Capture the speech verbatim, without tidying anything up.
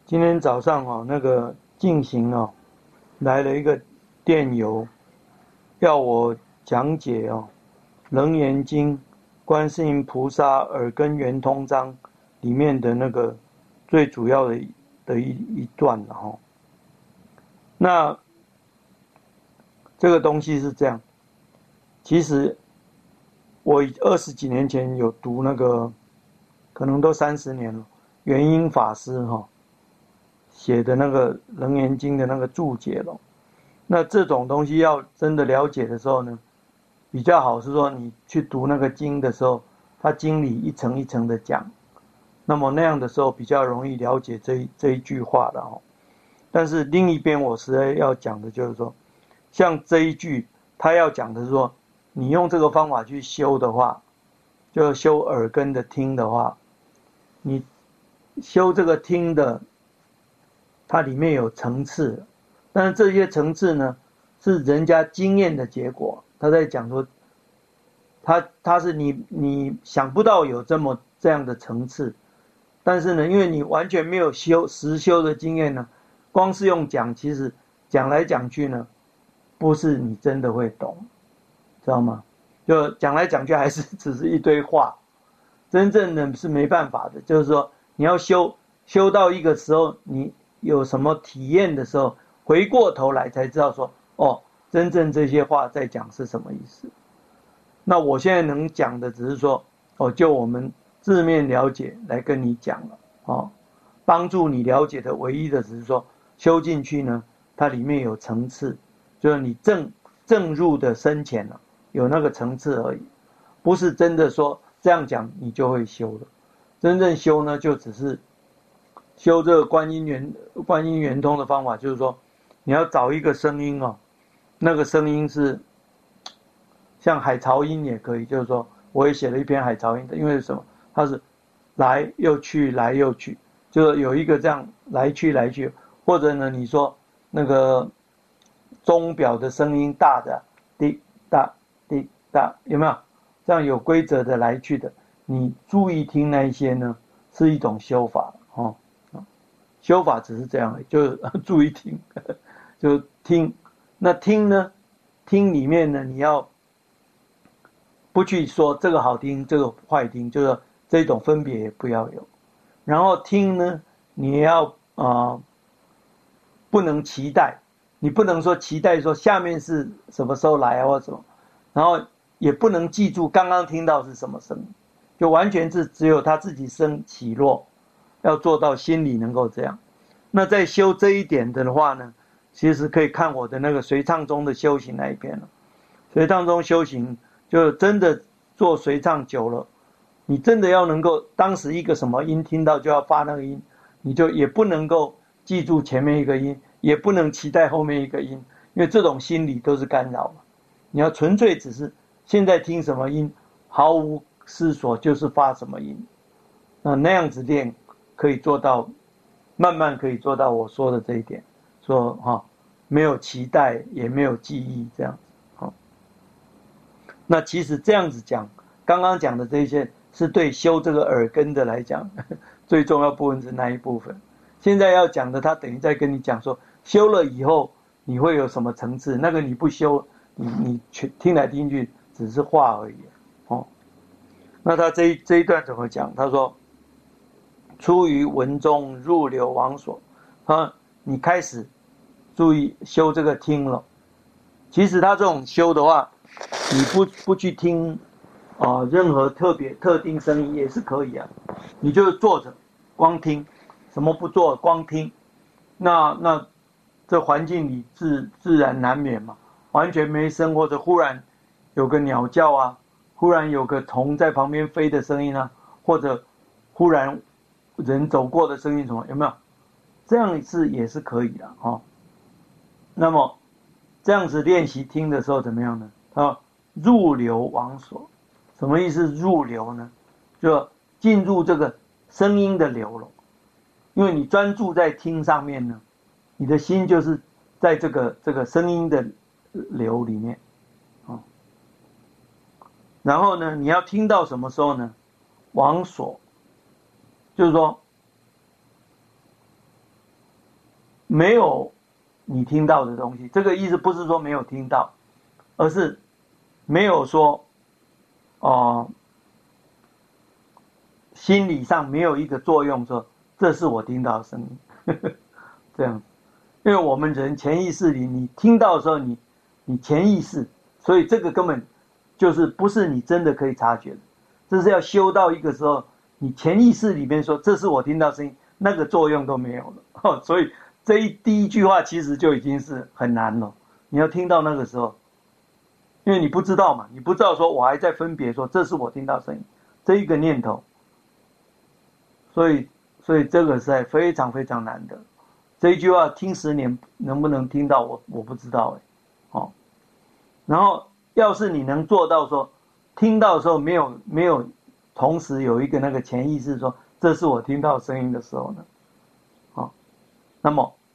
今天早上哦，那个进行哦，来了一个电邮，要我讲解哦，《楞严经》观世音菩萨耳根圆通章里面的那个最主要的的一一段了哈。那这个东西是这样，其实我二十几年前有读那个，可能都三十年了，元英法师哈。写的那个《楞严经》的那个注解了，那这种东西要真的了解的时候呢，比较好是说你去读那个经的时候，它经里一层一层的讲，那么那样的时候比较容易了解这一这一句话了哦。但是另一边我实在要讲的就是说，像这一句他要讲的是说，你用这个方法去修的话，就修耳根的听的话，你修这个听的。它里面有层次，但是这些层次呢，是人家经验的结果。他在讲说，他他是你你想不到有这么这样的层次，但是呢，因为你完全没有修实修的经验呢，光是用讲，其实讲来讲去呢，不是你真的会懂，知道吗？就讲来讲去还是只是一堆话，真正的是没办法的。就是说，你要修修到一个时候，你有什么体验的时候，回过头来才知道说，哦，真正这些话在讲是什么意思。那我现在能讲的只是说，哦，就我们字面了解来跟你讲了，哦，帮助你了解的唯一的只是说，修进去呢，它里面有层次，就是你正正入的深浅了，有那个层次而已，不是真的说这样讲你就会修了。真正修呢，就只是修这个观音圆观音圆通的方法，就是说，你要找一个声音哦，那个声音是像海潮音也可以，就是说，我也写了一篇海潮音的，因为什么？它是来又去，来又去，就是有一个这样来去来去，或者呢，你说那个钟表的声音大的滴答滴答，有没有？这样有规则的来去的，你注意听那一些呢，是一种修法哦。修法只是这样，就是注意听，就听。那听呢？听里面呢，你要不去说这个好听，这个坏听，就是这种分别也不要有。然后听呢，你也要啊、呃，不能期待，你不能说期待说下面是什么时候来啊或什么，然后也不能记住刚刚听到是什么声音，就完全是只有他自己升起落。要做到心里能够这样，那在修这一点的话呢，其实可以看我的那个随唱中的修行那一篇了。随唱中修行，就真的做随唱久了，你真的要能够当时一个什么音听到就要发那个音，你就也不能够记住前面一个音，也不能期待后面一个音，因为这种心理都是干扰嘛。你要纯粹只是现在听什么音，毫无思索就是发什么音，那那样子练。可以做到，慢慢可以做到我说的这一点，说哈、哦，没有期待，也没有记忆，这样子。好、哦，那其实这样子讲，刚刚讲的这些是对修这个耳根的来讲，呵呵最重要部分是那一部分。现在要讲的，他等于在跟你讲说，修了以后你会有什么层次，那个你不修，你你听来听去只是话而已。哦，那他这一这一段怎么讲？他说。出于文中入流王所，啊，你开始注意修这个听了。其实他这种修的话，你不不去听啊、呃，任何特别特定声音也是可以啊。你就坐着光听，什么不做光听，那那这环境里自自然难免嘛，完全没声或者忽然有个鸟叫啊，忽然有个虫在旁边飞的声音啊，或者忽然。人走过的声音什么有没有？这样是也是可以的哦。那么这样子练习听的时候怎么样呢？啊，入流王所，什么意思？入流呢？就进入这个声音的流了。因为你专注在听上面呢，你的心就是在这个这个声音的流里面啊。然后呢，你要听到什么时候呢？王所。就是说， 没有你听到的东西。这个意思不是说没有听到，而是没有说哦、呃，心理上没有一个作用说这是我听到的声音，呵呵，这样。因为我们人潜意识里，你听到的时候你，你你潜意识，所以这个根本就是不是你真的可以察觉的，这是要修到一个时候，你潜意识里面说这是我听到声音，那个作用都没有了。哦，所以这一第一句话其实就已经是很难了。你要听到那个时候，因为你不知道嘛，你不知道说我还在分别说这是我听到声音这一个念头，所以所以这个是非常非常难的。这一句话听十年能不能听到我我不知道哎，哦，然后要是你能做到说听到的时候没有没有同时有一个那个潜意识说这是我听到声音的时候呢，哦，那么